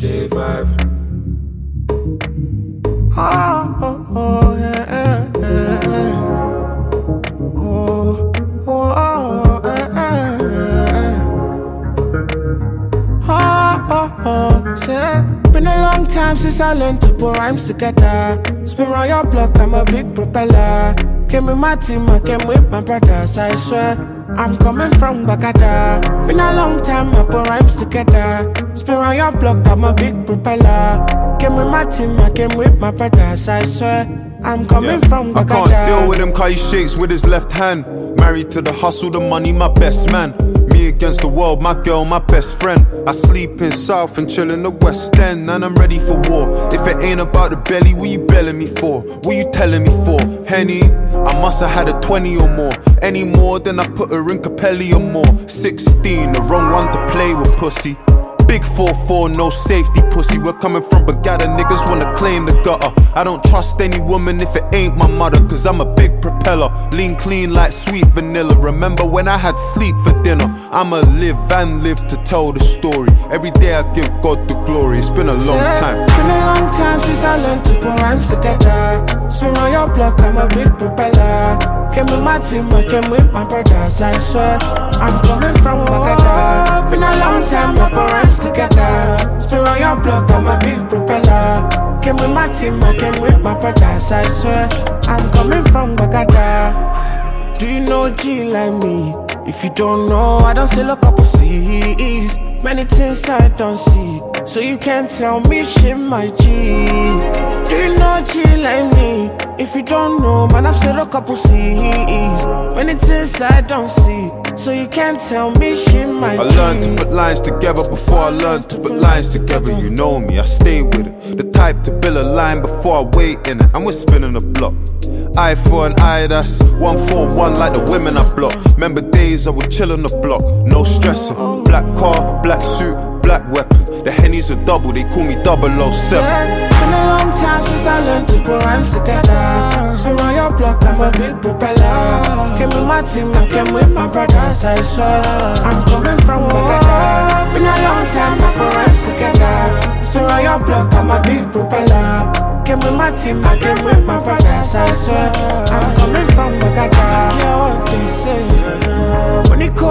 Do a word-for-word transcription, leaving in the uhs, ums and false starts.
J five. Oh, oh, oh, yeah, yeah, yeah. Oh, oh, oh, yeah, yeah. Oh, oh, oh, say, been a long time since I learned to put rhymes together. Spin round your block, I'm a big propeller. Came with my team, I came with my brothers, I swear. I'm coming from Bagada. Been a long time, I put rhymes together. Spin round your block, I'm a big propeller. Came with my team, I came with my brothers, I swear. I'm coming yeah. from Bagada. I can't deal with him cause he shakes with his left hand. Married to the hustle, the money, my best man. Me against the world, my girl, my best friend. I sleep in South and chill in the West End, and I'm ready for war. If it ain't about the belly, what you belling me for? What you telling me for? Henny, I must have had a twenty or more. Any more than I put her in Capelli or more. Sixteen, the wrong one to play with, pussy. Big four four, no safety, pussy. We're coming from Bagada, niggas wanna claim the gutter. I don't trust any woman if it ain't my mother, cause I'm a big propeller. Lean clean like sweet vanilla. Remember when I had sleep for dinner? I'ma live and live to tell the story. Every day I give God the glory. It's been a long time. Been a long time since I learned to put rhymes together. Spin round your block, I'm a big propeller. Came with my team, I came with my brothers, I swear. I'm coming from Bagada. Been a long time, I put rhymes together. Spin round your block, I'm a big propeller. Came with my team, I came with my brothers, I swear. I'm coming from Bagada. Do you know G like me? If you don't know, I don't sell a couple C's. Many things I don't see, so you can't tell me shit, my G. Do you know G like me? If you don't know, man, I've said a couple C's. Many things I don't see, so you can't tell me shit, my G. I learned to put lines together before I learned to put lines together. You know me, I stay with it. The type to build a line before I wait in it. And we're spinning the block. Eye for an eye, that's one for one like the women I block. Remember days I would chill on the block, no stressing. Black car, black suit, black weapon. The Henny's a double, they call me double oh seven. Yeah, been a long time since I learned to put rhymes together. Spin round your block, I'm a big propeller. Came with my team, I came with my brothers, I swear. I'm coming from Bagada. Been a long time, I put rhymes together. Spin round your block, I'm a big propeller. Came with my team, I came with my brothers, I swear. I'm coming from Bagada. I care what they say. When it comes